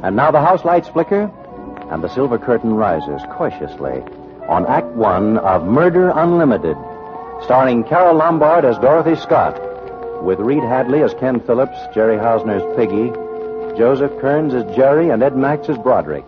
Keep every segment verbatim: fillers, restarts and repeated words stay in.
And now the house lights flicker, and the silver curtain rises cautiously on Act One of Murder Unlimited, starring Carol Lombard as Dorothy Scott, with Reed Hadley as Ken Phillips, Jerry Hausner's Piggy, Joseph Kearns as Jerry, and Ed Max as Broderick.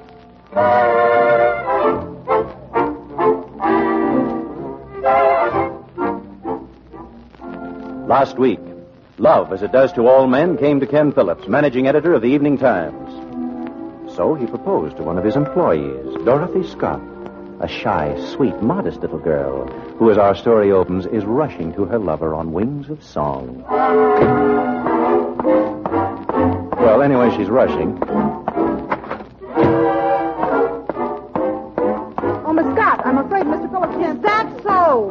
Last week, love, as it does to all men, came to Ken Phillips, managing editor of the Evening Times. So he proposed to one of his employees, Dorothy Scott, a shy, sweet, modest little girl who, as our story opens, is rushing to her lover on wings of song. Well, anyway, she's rushing. Oh, Miss Scott, I'm afraid Mister Phillips can't. Is that so?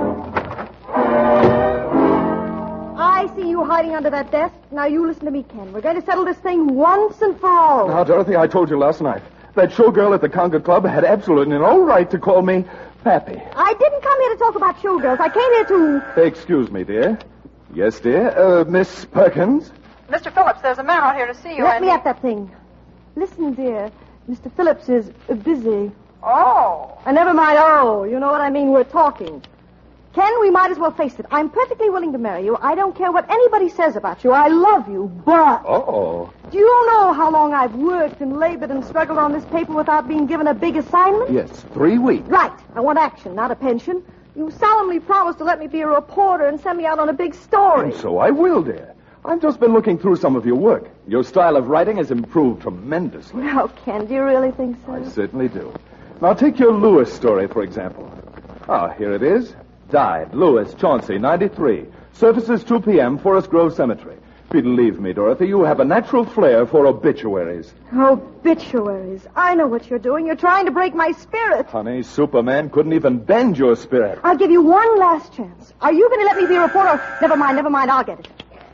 I see you hiding under that desk. Now, you listen to me, Ken. We're going to settle this thing once and for all. Now, Dorothy, I told you last night. That showgirl at the Conga Club had absolutely no right to call me Pappy. I didn't come here to talk about showgirls. I came here to... Excuse me, dear. Yes, dear. Uh, Miss Perkins? Mister Phillips, there's a man out here to see you. Let and me he... at that thing. Listen, dear. Mister Phillips is uh, busy. Oh. Uh, never mind. Oh, you know what I mean. We're talking. Ken, we might as well face it. I'm perfectly willing to marry you. I don't care what anybody says about you. I love you, but... Oh. Do you know how long I've worked and labored and struggled on this paper without being given a big assignment? Yes, three weeks. Right. I want action, not a pension. You solemnly promised to let me be a reporter and send me out on a big story. And so I will, dear. I've just been looking through some of your work. Your style of writing has improved tremendously. Now, Ken, do you really think so? I certainly do. Now, take your Lewis story, for example. Ah, here it is. Died, Lewis, Chauncey, ninety-three. Surfaces two p.m., Forest Grove Cemetery. Believe me, Dorothy, you have a natural flair for obituaries. Obituaries. I know what you're doing. You're trying to break my spirit. Honey, Superman couldn't even bend your spirit. I'll give you one last chance. Are you going to let me be a reporter? Never mind, never mind. I'll get it.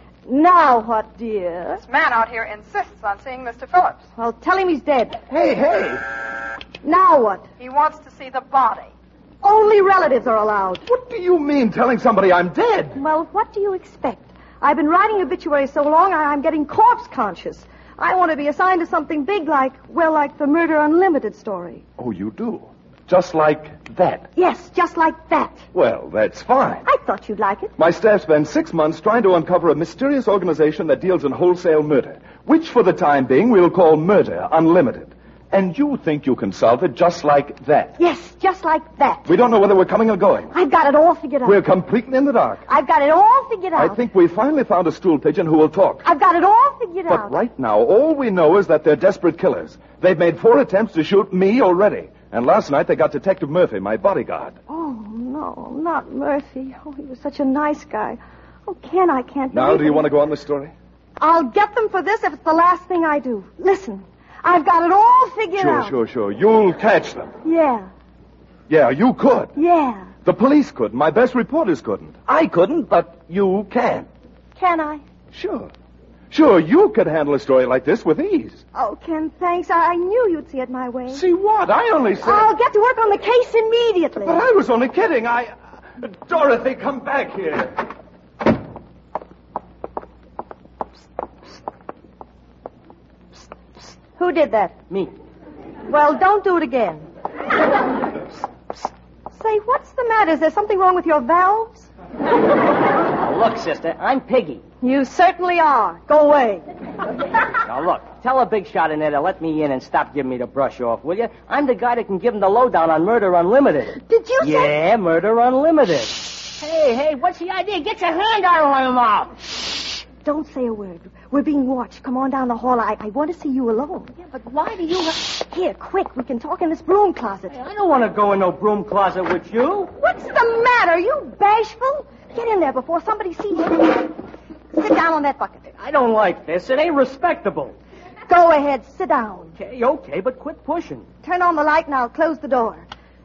Now what, dear? This man out here insists on seeing Mister Phillips. Well, tell him he's dead. Hey, hey. Now what? He wants to see the body. Only relatives are allowed. What do you mean, telling somebody I'm dead? Well, what do you expect? I've been writing obituaries so long, I'm getting corpse conscious. I want to be assigned to something big like, well, like the Murder Unlimited story. Oh, you do? Just like that? Yes, just like that. Well, that's fine. I thought you'd like it. My staff spent six months trying to uncover a mysterious organization that deals in wholesale murder, which for the time being we'll call Murder Unlimited. And you think you can solve it just like that? Yes, just like that. We don't know whether we're coming or going. I've got it all figured out. We're completely in the dark. I've got it all figured out. I think we finally found a stool pigeon who will talk. I've got it all figured But out. right now, all we know is that they're desperate killers. They've made four attempts to shoot me already. And last night they got Detective Murphy, my bodyguard. Oh, no, not Murphy. Oh, he was such a nice guy. Oh, Ken, I can't Now, believe do you it. want to go on the story? I'll get them for this if it's the last thing I do. Listen, I've got it all figured Sure, out. sure, sure. You'll catch them. Yeah, Yeah, you could. yeah. The police couldn't. My best reporters couldn't. I couldn't, but you can. Can I? Sure. Sure, you could handle a story like this with ease. Oh, Ken, thanks. I, I knew you'd see it my way. See what? I only said... I'll get to work on the case immediately. But I was only kidding. I... Dorothy, come back here. Who did that? Me. Well, don't do it again. Say, what's the matter? Is there something wrong with your valves? Now, look, sister, I'm Piggy. You certainly are. Go away. Now, look, tell a big shot in there to let me in and stop giving me the brush off, will you? I'm the guy that can give him the lowdown on Murder Unlimited. Did you say... Yeah, Murder Unlimited. Hey, hey, what's the idea? Get your hand out of my mouth. Don't say a word. We're being watched. Come on down the hall. I, I want to see you alone. Yeah, but why do you... Ha- Here, quick. We can talk in this broom closet. Hey, I don't want to go in no broom closet with you. What's the matter? Are you bashful? Get in there before somebody sees you. Sit down on that bucket. I don't like this. It ain't respectable. Go ahead. Sit down. Okay, okay, but quit pushing. Turn on the light and I'll close the door.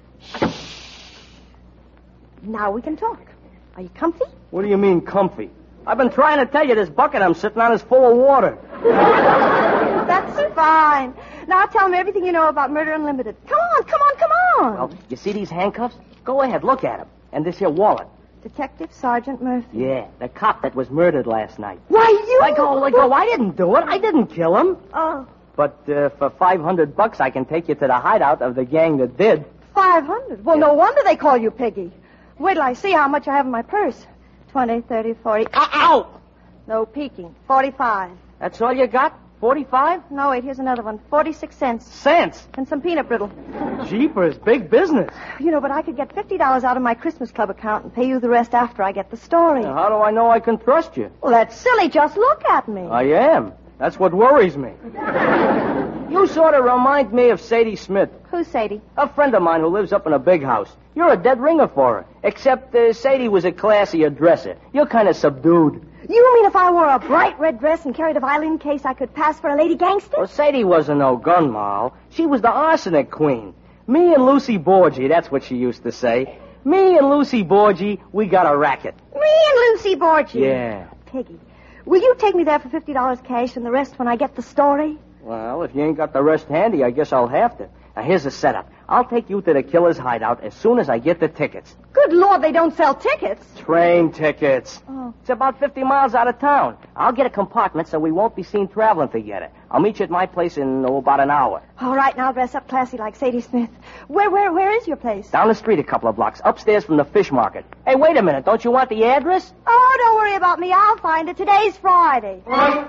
Now we can talk. Are you comfy? What do you mean, comfy? I've been trying to tell you this bucket I'm sitting on is full of water. That's fine. Now tell me everything you know about Murder Unlimited. Come on, come on, come on. Well, you see these handcuffs? Go ahead, look at them. And this here wallet. Detective Sergeant Murphy. Yeah, the cop that was murdered last night. Why, you... Let go, let go. I didn't do it. I didn't kill him. Oh. But uh, for five hundred bucks, I can take you to the hideout of the gang that did. Five hundred? Well, no wonder they call you Piggy. Wait till I see how much I have in my purse. Twenty, thirty, forty. Ow! No peeking. Forty-five. That's all you got? Forty-five? No, wait, here's another one. Forty-six cents. Cents? And some peanut brittle. Jeepers, big business. You know, but I could get fifty dollars out of my Christmas Club account and pay you the rest after I get the story. Now, how do I know I can trust you? Well, that's silly. Just look at me. I am. That's what worries me. You sort of remind me of Sadie Smith. Who's Sadie? A friend of mine who lives up in a big house. You're a dead ringer for her. Except uh, Sadie was a classier dresser. You're kind of subdued. You mean if I wore a bright red dress and carried a violin case, I could pass for a lady gangster? Well, Sadie wasn't no gun moll. She was the arsenic queen. Me and Lucy Borgie, that's what she used to say. Me and Lucy Borgie, we got a racket. Me and Lucy Borgie? Yeah. Piggy, will you take me there for fifty dollars cash and the rest when I get the story? Well, if you ain't got the rest handy, I guess I'll have to. Now, here's the setup. I'll take you to the killer's hideout as soon as I get the tickets. Good Lord, they don't sell tickets. Train tickets. Oh. It's about fifty miles out of town. I'll get a compartment so we won't be seen traveling together. I'll meet you at my place in oh, about an hour. All right, and I'll dress up classy like Sadie Smith. Where, where, where is your place? Down the street a couple of blocks, upstairs from the fish market. Hey, wait a minute. Don't you want the address? Oh, don't worry about me. I'll find it. Today's Friday.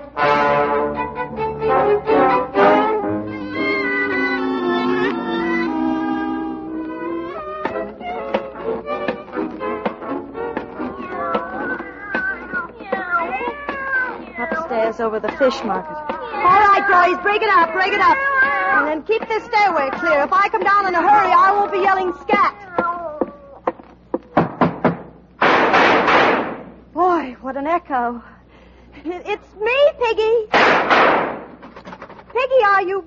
Upstairs over the fish market. All right, girlies, break it up, break it up. And then keep this stairway clear. If I come down in a hurry, I won't be yelling scat. Boy, what an echo. It's me, Piggy. Piggy, are you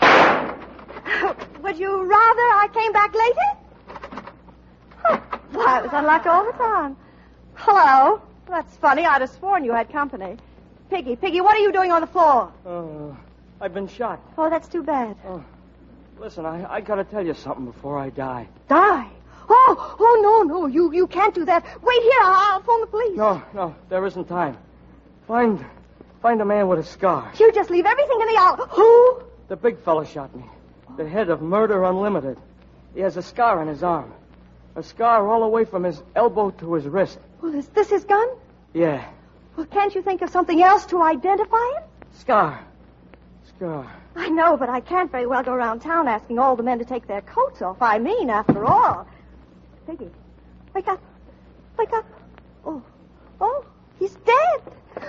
busy? Would you rather I came back later? Huh. Well, I was on luck all the time. Hello. That's funny. I'd have sworn you had company. Piggy, Piggy, what are you doing on the floor? Uh, I've been shot. Oh, that's too bad. Oh, listen, I, I gotta tell you something before I die. Die? Oh, oh, no, no, you, you can't do that. Wait here, I'll, I'll phone the police. No, no, there isn't time. Find, find a man with a scar. You just leave everything in the out. Who? The big fella shot me. The head of Murder Unlimited. He has a scar on his arm. A scar all the way from his elbow to his wrist. Well, is this his gun? Yeah. Well, can't you think of something else to identify him? Scar. Scar. I know, but I can't very well go around town asking all the men to take their coats off. I mean, after all. Piggy, wake up. Wake up. Oh, oh, he's dead.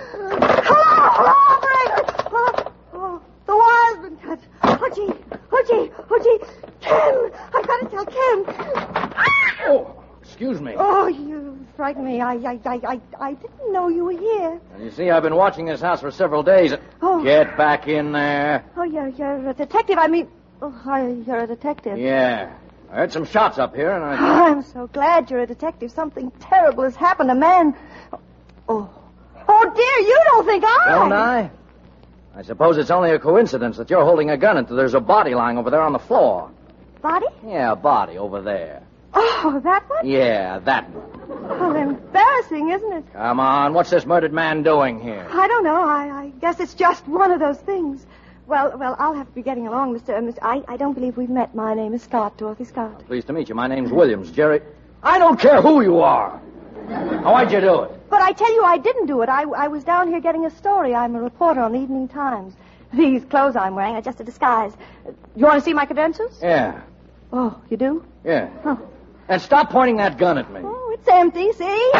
Hello, hello, operator. Oh, oh, the wire's been cut. Oh, gee, oh, gee, oh, gee. Kim, I've got to tell Kim. Oh. Excuse me. Oh, you frightened me. I, I, I, I, I didn't know you were here. And you see, I've been watching this house for several days. Oh. Get back in there. Oh, you're, you're a detective. I mean, oh, I, you're a detective. Yeah. I heard some shots up here, and I... Oh, I'm so glad you're a detective. Something terrible has happened. A man... Oh. Oh, dear, you don't think I... Don't I? I suppose it's only a coincidence that you're holding a gun and there's a body lying over there on the floor. Body? Yeah, a body over there. Oh, that one? Yeah, that one. Oh, embarrassing, isn't it? Come on, what's this murdered man doing here? I don't know. I, I guess it's just one of those things. Well, well, I'll have to be getting along, Mister Uh, Mister I, I don't believe we've met. My name is Scott, Dorothy Scott. Pleased to meet you. My name's Williams. Jerry... I don't care who you are. Now, why'd you do it? But I tell you, I didn't do it. I, I was down here getting a story. I'm a reporter on the Evening Times. These clothes I'm wearing are just a disguise. Uh, you want to see my credentials? Yeah. Oh, you do? Yeah. Oh. And stop pointing that gun at me. Oh, it's empty, see?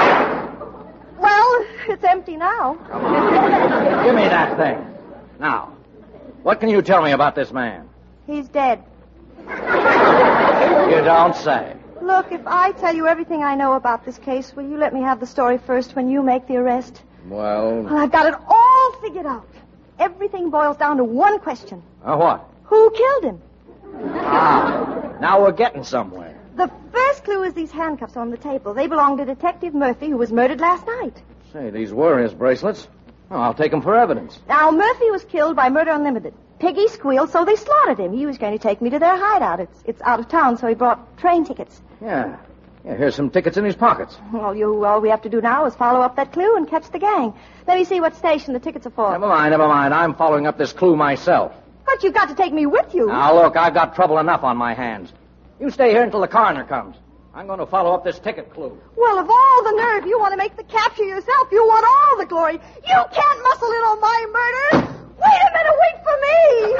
Well, it's empty now. Come on. Give me that thing. Now, what can you tell me about this man? He's dead. You don't say. Look, if I tell you everything I know about this case, will you let me have the story first when you make the arrest? Well... Well, I've got it all figured out. Everything boils down to one question. Uh, what? Who killed him? Ah, now we're getting somewhere. The first clue is these handcuffs on the table. They belong to Detective Murphy, who was murdered last night. Say, these were his bracelets. Oh, I'll take them for evidence. Now, Murphy was killed by Murder Unlimited. Piggy squealed, so they slaughtered him. He was going to take me to their hideout. It's it's out of town, so he brought train tickets. Yeah. Yeah, here's some tickets in his pockets. Well, you, all we have to do now is follow up that clue and catch the gang. Let me see what station the tickets are for. Never mind, never mind. I'm following up this clue myself. But you've got to take me with you. Now, look, I've got trouble enough on my hands. You stay here until the coroner comes. I'm going to follow up this ticket clue. Well, of all the nerve, you want to make the capture yourself. You want all the glory. You can't muscle in on my murder. Wait a minute, wait for me.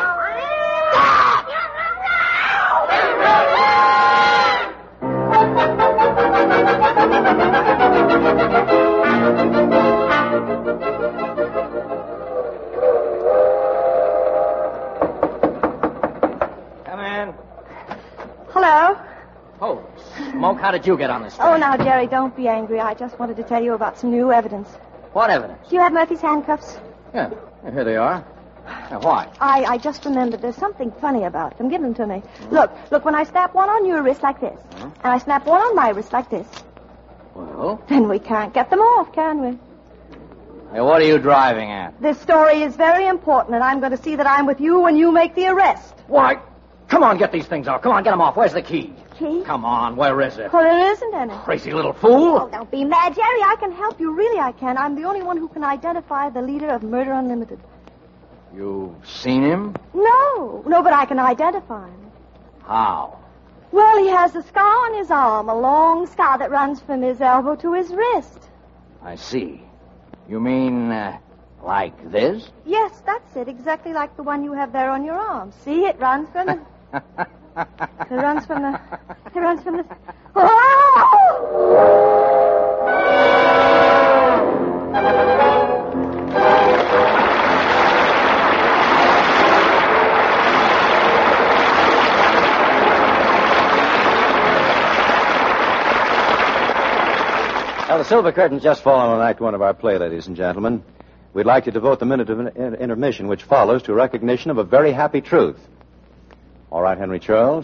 Come in. Hello. Oh, Smoke, how did you get on this thing? Oh, now, Jerry, don't be angry. I just wanted to tell you about some new evidence. What evidence? Do you have Murphy's handcuffs? Yeah, here they are. Now, why? I, I just remembered there's something funny about them. Give them to me. Mm-hmm. Look, look, when I snap one on your wrist like this, mm-hmm. and I snap one on my wrist like this, well? Then we can't get them off, can we? Hey, what are you driving at? This story is very important, and I'm going to see that I'm with you when you make the arrest. Why? Come on, get these things off. Come on, get them off. Where's the key? Key? Come on, where is it? Well, there isn't any. Crazy little fool. Oh, don't be mad, Jerry. I can help you. Really, I can. I'm the only one who can identify the leader of Murder Unlimited. You've seen him? No. No, but I can identify him. How? Well, he has a scar on his arm, a long scar that runs from his elbow to his wrist. I see. You mean, uh, like this? Yes, that's it. Exactly like the one you have there on your arm. See, it runs from the... it runs from the... It runs from the... Oh! Well, the silver curtain's just fallen on Act One of our play, ladies and gentlemen. We'd like to devote the minute of in- intermission which follows to recognition of a very happy truth. All right, Henry Charles.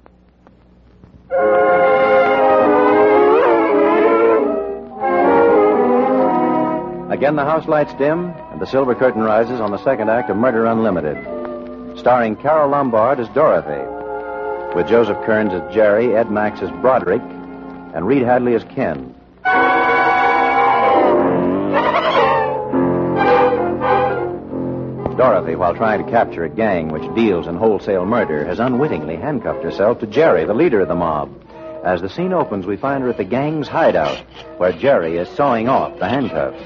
Again, the house lights dim, and the silver curtain rises on the second act of Murder Unlimited, starring Carol Lombard as Dorothy, with Joseph Kearns as Jerry, Ed Max as Broderick, and Reed Hadley as Ken. Dorothy, while trying to capture a gang which deals in wholesale murder, has unwittingly handcuffed herself to Jerry, the leader of the mob. As the scene opens, we find her at the gang's hideout, where Jerry is sawing off the handcuffs.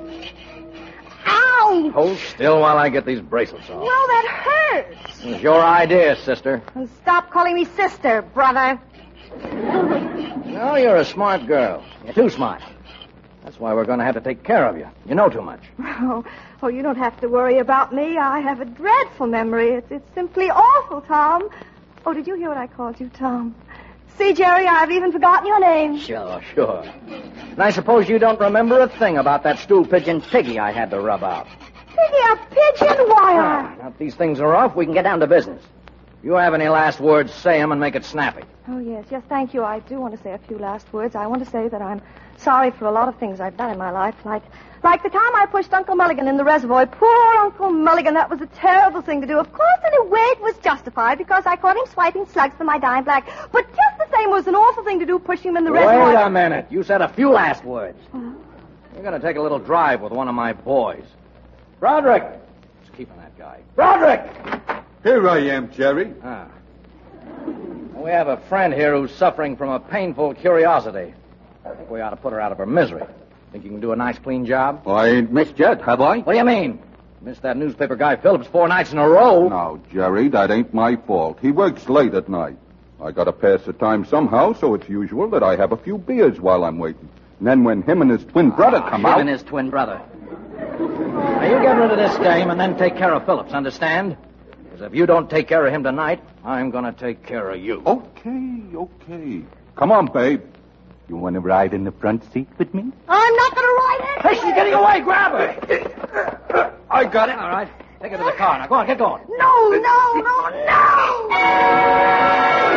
Ow! Hold still while I get these bracelets off. No, that hurts. It was your idea, sister. And stop calling me sister, brother. No, you're a smart girl. You're too smart. That's why we're going to have to take care of you. You know too much. Oh, oh, you don't have to worry about me. I have a dreadful memory. It's, it's simply awful, Tom. Oh, did you hear what I called you, Tom? See, Jerry, I've even forgotten your name. Sure, sure. And I suppose you don't remember a thing about that stool pigeon Piggy I had to rub out. Piggy, a pigeon? Why, I... Now, if these things are off, we can get down to business. If you have any last words, say them and make it snappy. Oh, yes, yes, thank you. I do want to say a few last words. I want to say that I'm sorry for a lot of things I've done in my life, like like the time I pushed Uncle Mulligan in the reservoir. Poor Uncle Mulligan, that was a terrible thing to do. Of course, in a way, it was justified because I caught him swiping slugs for my dime black. But just the same, it was an awful thing to do, pushing him in the Wait reservoir. Wait a minute. You said a few last words. Uh-huh. You're going to take a little drive with one of my boys. Broderick! Who's keeping that guy? Broderick! Here I am, Jerry. Ah. We have a friend here who's suffering from a painful curiosity. I think we ought to put her out of her misery. Think you can do a nice, clean job? Well, I ain't missed yet, have I? What do you mean? Missed that newspaper guy Phillips four nights in a row. No, Jerry, that ain't my fault. He works late at night. I gotta pass the time somehow, so it's usual that I have a few beers while I'm waiting. And then when him and his twin brother ah, come him out... and his twin brother. Now, you get rid of this dame and then take care of Phillips, understand? Because if you don't take care of him tonight, I'm going to take care of you. Okay, okay. Come on, babe. You want to ride in the front seat with me? I'm not going to ride it. Hey, she's getting away. Grab her. I got it. All right. Take her to the car. Now, go on, get going. No, no, no, no!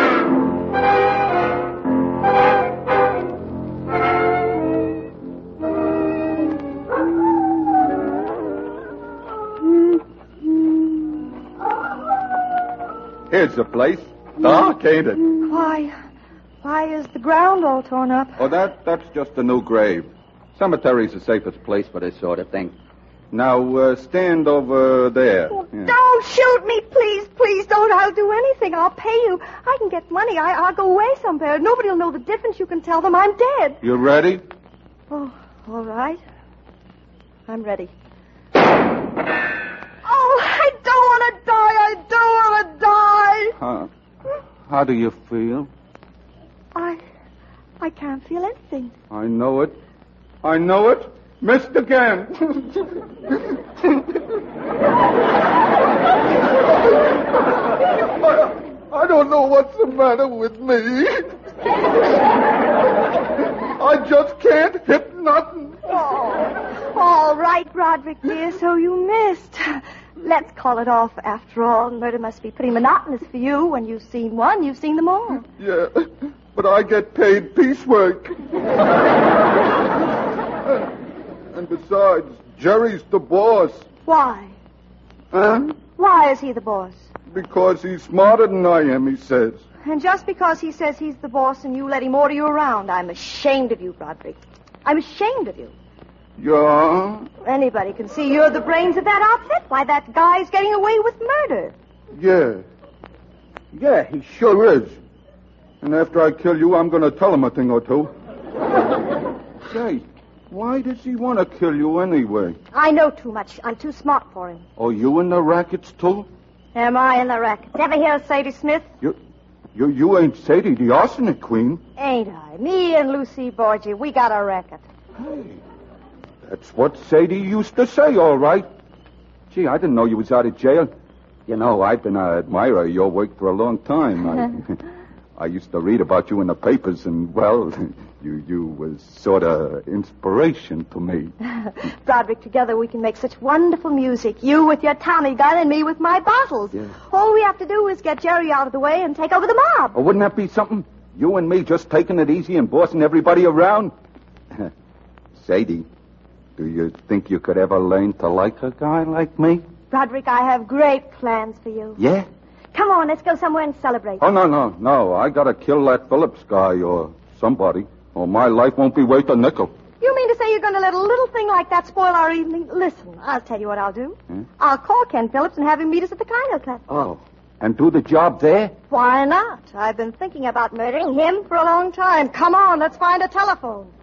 Here's the place. Dark, ain't it? Why, why is the ground all torn up? Oh, that that's just a new grave. Cemetery's the safest place for this sort of thing. Now, uh, stand over there. Oh, Yeah. don't Don't shoot me, please, please don't. I'll do anything. I'll pay you. I can get money. I, I'll go away somewhere. Nobody will know the difference. You can tell them I'm dead. You ready? Oh, all right. I'm ready. Oh, I don't want to die. I don't want to die. Huh? How do you feel? I... I can't feel anything. I know it. I know it. Missed again. I don't know what's the matter with me. I just can't hit nothing. Oh, all right, Broderick, dear, so you missed. Let's call it off. After all, murder must be pretty monotonous for you. When you've seen one, you've seen them all. Yeah, but I get paid piecework. And besides, Jerry's the boss. Why? Huh? Why is he the boss? Because he's smarter than I am, he says. And just because he says he's the boss and you let him order you around, I'm ashamed of you, Broderick. I'm ashamed of you. Yeah? Anybody can see you're the brains of that outfit. Why, that guy's getting away with murder. Yeah. Yeah, he sure is. And after I kill you, I'm going to tell him a thing or two. Say, why does he want to kill you anyway? I know too much. I'm too smart for him. Oh, you in the rackets, too? Am I in the racket? Ever hear of Sadie Smith? You, you, you ain't Sadie, the arsenic queen. Ain't I? Me and Lucy Borgia, we got a racket. Hey, that's what Sadie used to say, all right. Gee, I didn't know you was out of jail. You know, I've been an admirer of your work for a long time. I, I used to read about you in the papers, and, well, you you was sort of inspiration to me. Broderick, together we can make such wonderful music. You with your Tommy gun and me with my bottles. Yeah. All we have to do is get Jerry out of the way and take over the mob. Oh, wouldn't that be something? You and me just taking it easy and bossing everybody around? Sadie, do you think you could ever learn to like a guy like me? Broderick, I have great plans for you. Yeah? Come on, let's go somewhere and celebrate. Oh, no, no, no. I gotta kill that Phillips guy or somebody, or my life won't be worth a nickel. You mean to say you're going to let a little thing like that spoil our evening? Listen, I'll tell you what I'll do. Hmm? I'll call Ken Phillips and have him meet us at the Kino Club. Oh, and do the job there? Why not? I've been thinking about murdering him for a long time. Come on, let's find a telephone.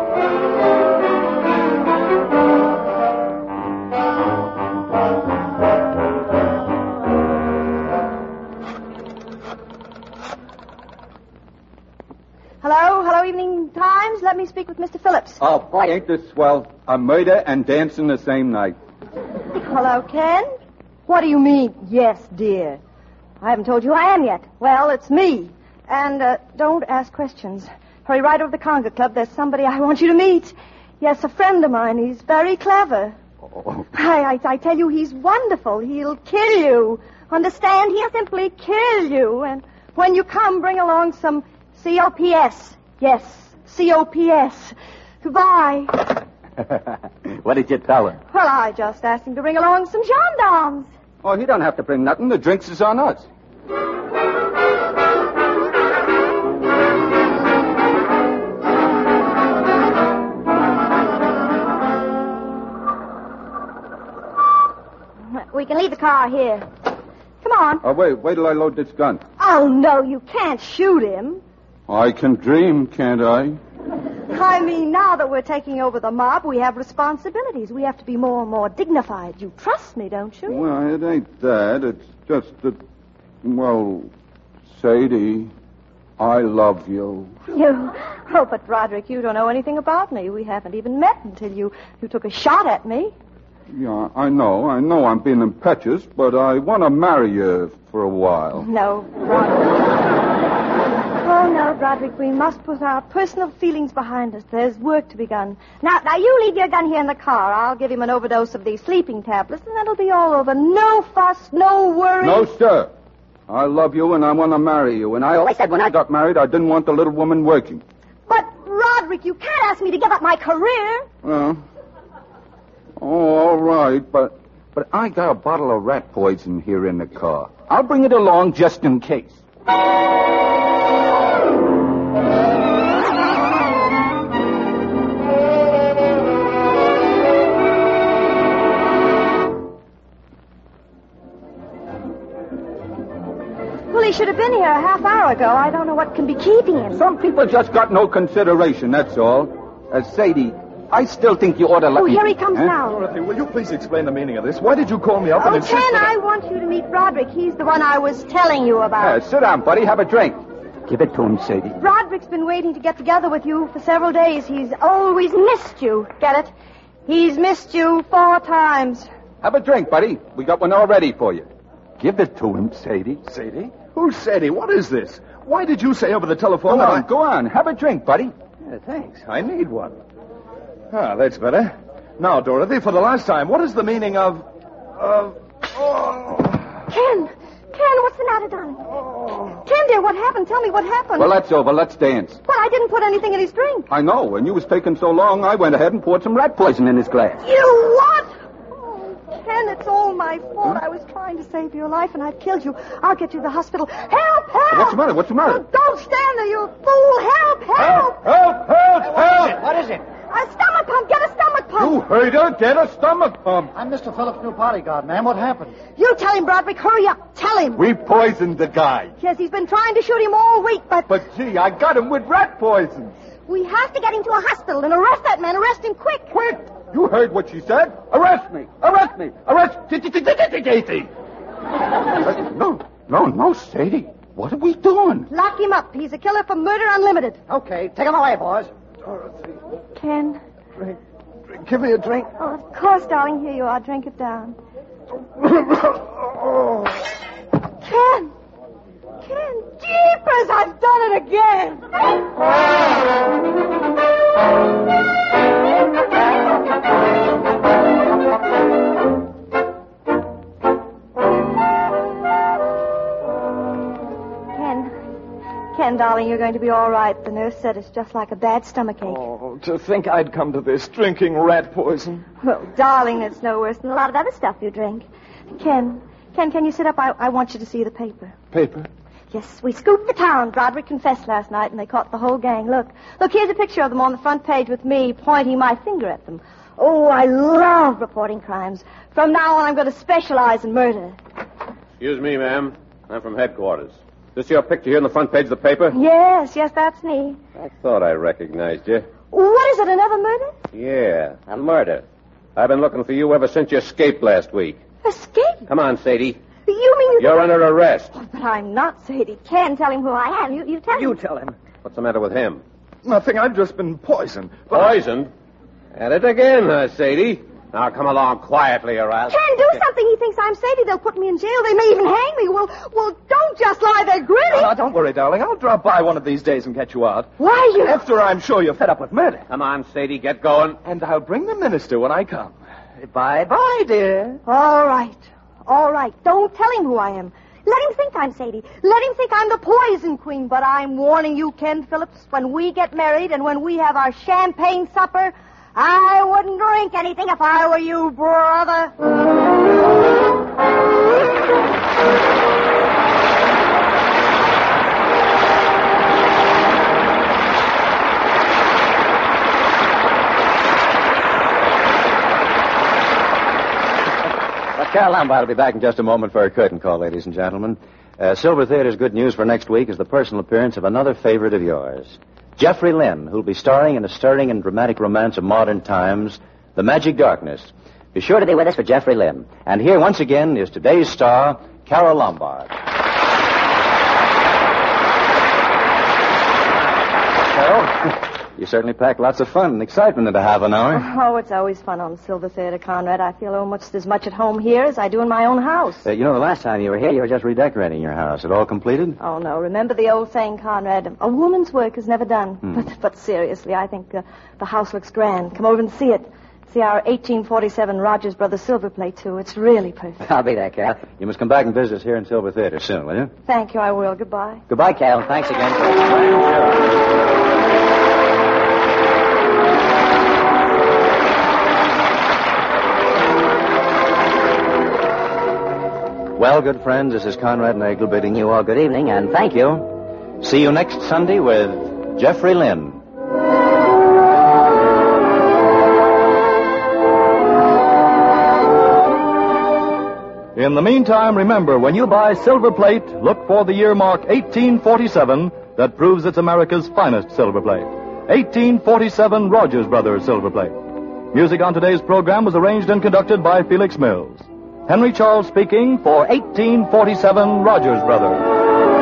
Hello, hello, Evening Times. Let me speak with Mister Phillips. Oh, boy, ain't this swell. A murder and dancing the same night. Hello, Ken. What do you mean, yes, dear? I haven't told you who I am yet. Well, it's me. And uh, don't ask questions. Hurry right over to the Conga Club. There's somebody I want you to meet. Yes, a friend of mine. He's very clever. Oh. I, I, I tell you, he's wonderful. He'll kill you. Understand? He'll simply kill you. And when you come, bring along some C O P S. Yes, C O P S. Goodbye. What did you tell her? Well, I just asked him to bring along some gendarmes. Oh, he don't have to bring nothing. The drinks is on us. We can leave the car here. Come on. Oh, wait. Wait till I load this gun. Oh, no, you can't shoot him. I can dream, can't I? I mean, now that we're taking over the mob, we have responsibilities. We have to be more and more dignified. You trust me, don't you? Well, it ain't that. It's just that, well, Sadie, I love you. You? Oh, but Roderick, you don't know anything about me. We haven't even met until you, you took a shot at me. Yeah, I know. I know I'm being impetuous, but I want to marry you for a while. No, Roderick. Oh, no, Broderick, we must put our personal feelings behind us. There's work to be done. Now, now, you leave your gun here in the car. I'll give him an overdose of these sleeping tablets, and that'll be all over. No fuss, no worry. No, sir. I love you, and I want to marry you. And I always said when I got married, I didn't want the little woman working. But, Roderick, you can't ask me to give up my career. Well, oh, all right, but but I got a bottle of rat poison here in the car. I'll bring it along just in case. should have been here a half hour ago. I don't know what can be keeping him. Some people just got no consideration, that's all. Uh, Sadie, I still think you ought to let Oh, me... here he comes Huh? now. Dorothy, will you please explain the meaning of this? Why did you call me up and Oh, insist Ken, that I want you to meet Broderick. He's the one I was telling you Uh, about. sit down, buddy. Have a drink. Give it to him, Sadie. Broderick's been waiting to get together with you for several days. He's always missed you. Get it? He's missed you four times. Have a drink, buddy. We got one all ready for you. Give it to him, Sadie. Sadie? Who's Sadie? What is this? Why did you say over the telephone Go that on, I... go on. Have a drink, buddy. Yeah, thanks. I need one. Ah, that's better. Now, Dorothy, for the last time, what is the meaning of... of... Oh... Ken! Ken, what's the matter, darling? Ken, dear, what happened? Tell me what happened. Well, that's over. Let's dance. Well, I didn't put anything in his drink. I know. When you was taking so long, I went ahead and poured some rat poison in his glass. You what? Oh, Ken, it's all my fault. I was trying to save your life, and I've killed you. I'll get you to the hospital. Help! Help! What's the matter? What's the matter? Oh, don't stand there, you fool! Help! Help! Help! Help! Help! What is it? A stomach pump! Get a stomach pump! You heard her. Get a stomach pump. I'm Mister Phillips' new bodyguard, ma'am. What happened? You tell him, Broderick. Hurry up. Tell him. We poisoned the guy. Yes, he's been trying to shoot him all week, but... But, gee, I got him with rat poison. We have to get him to a hospital and arrest that man. Arrest him quick. Quick! You heard what she said. Arrest me! Arrest me! Arrest... Sadie! No, no, no, Sadie. What are we doing? Lock him up. He's a killer for Murder Unlimited. Okay, take him away, boys. Dorothy, Ken. drink. Drink. Give me a drink. Oh, of course, darling. Here you are. Drink it down. Oh. Ken! Ken! Jeepers! I've done it again! Ken. Ken, darling, you're going to be all right. The nurse said it's just like a bad stomachache. Oh, to think I'd come to this, drinking rat poison. Well, darling, it's no worse than a lot of other stuff you drink. Ken, Ken, can you sit up? I, I want you to see the paper. Paper? Yes, we scooped the town. Broderick confessed last night, and they caught the whole gang. Look, look, here's a picture of them on the front page with me pointing my finger at them. Oh, I love reporting crimes. From now on, I'm going to specialize in murder. Excuse me, ma'am. I'm from headquarters. This your picture here on the front page of the paper? Yes, yes, that's me. I thought I recognized you. What is it, another murder? Yeah, a murder. I've been looking for you ever since you escaped last week. Escape? Come on, Sadie. You mean you... You're under arrest. Oh, but I'm not Sadie. Ken, tell him who I am. You, you tell him. You tell him. What's the matter with him? Nothing. I've just been poisoned. But I- Poisoned? At it again, huh, Sadie? Now come along quietly, or else... Ken, do something. He thinks I'm Sadie. They'll put me in jail. They may even hang me. Well, well, don't just lie there grinning. Now, don't worry, darling. I'll drop by one of these days and get you out. Why, you... After I'm sure you're fed up with murder. Come on, Sadie, get going. And I'll bring the minister when I come. Bye-bye, dear. All right. All right. Don't tell him who I am. Let him think I'm Sadie. Let him think I'm the poison queen. But I'm warning you, Ken Phillips, when we get married and when we have our champagne supper, I wouldn't drink anything if I were you, brother. Carol Lombard will be back in just a moment for a curtain call, ladies and gentlemen. Uh, Silver Theater's good news for next week is the personal appearance of another favorite of yours, Jeffrey Lynn, who'll be starring in a stirring and dramatic romance of modern times, The Magic Darkness. Be sure to be with us for Jeffrey Lynn. And here, once again, is today's star, Carol Lombard. Carol, you certainly packed lots of fun and excitement into half an hour. Oh, it's always fun on Silver Theater, Conrad. I feel almost as much at home here as I do in my own house. Uh, you know, the last time you were here, you were just redecorating your house. It all completed? Oh, no. Remember the old saying, Conrad, a woman's work is never done. Hmm. But, but seriously, I think uh, the house looks grand. Come over and see it. See our eighteen forty-seven Rogers Brothers silver plate, too. It's really perfect. I'll be there, Carol. You must come back and visit us here in Silver Theater soon, will you? Thank you, I will. Goodbye. Goodbye, Carol. Thanks again. Well, good friends, this is Conrad Nagel bidding you all good evening and thank you. See you next Sunday with Jeffrey Lynn. In the meantime, remember, when you buy silver plate, look for the year mark eighteen forty-seven that proves it's America's finest silver plate. eighteen forty-seven Rogers Brothers silver plate. Music on today's program was arranged and conducted by Felix Mills. Henry Charles speaking for eighteen forty-seven Rogers Brothers.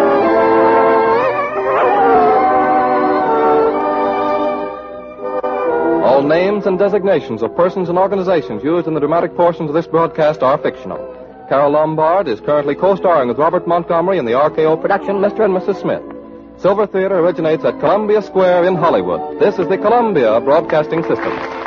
All names and designations of persons and organizations used in the dramatic portions of this broadcast are fictional. Carol Lombard is currently co-starring with Robert Montgomery in the R K O production Mister and Missus Smith. Silver Theater originates at Columbia Square in Hollywood. This is the Columbia Broadcasting System.